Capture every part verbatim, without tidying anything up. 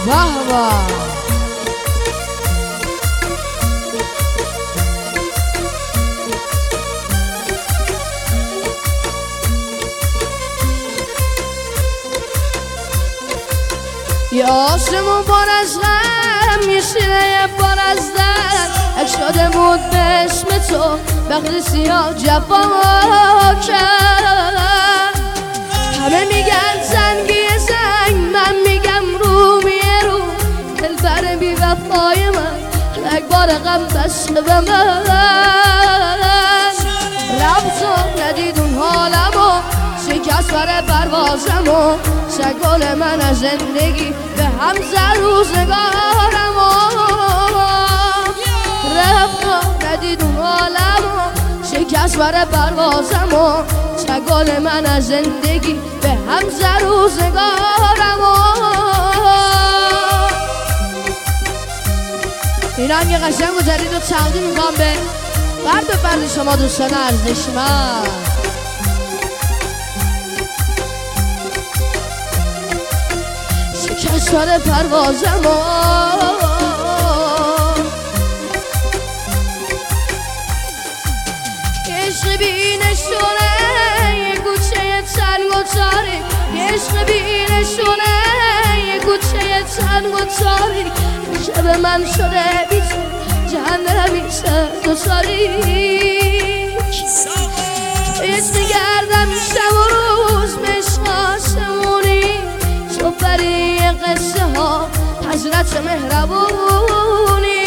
واه یه آسمون بار از غم، یه سینه بار از درد، اک شده بود به اسم تو بخت سیاه جفا کرد. همه میگن زنگی زنگ، من میگم رومیه رو، دلبر بی وفای من یک بار غم بسته به من. رفت و ندید اون حالمو، شکست بر پروازمو، شگل من از زندگی به هم زد روزگارمو. رفت و ندید اون حالمو، شکست بر پروازمو، شگل من از زندگی به هم زد روزگارمو. این رنگ قشنگ و جدید رو تقدیم میکنم به فرد و فرد شما دوستان ارزشمند. شکست بر پروازمو، عشق بی نشونه یه گوشه تنگ و تاریک، عشق بی نشونه یه گوشه تنگ و تاریک، شب من شده بی تو جهنمی سرد و تاریک. حس میگردم شب و روز به عشق آسمونی، تو بری قصه ها حضرت مهربونی.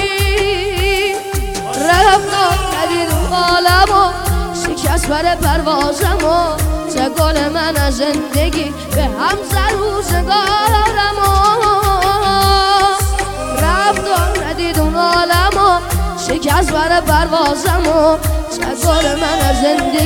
رفت و ندید حالمو، شکست بر پروازمو، شگل من از زندگی به هم زد روزگارمو. رفت و ندید اون حالمو، شکست بر پروازمو، شگل من از زندگی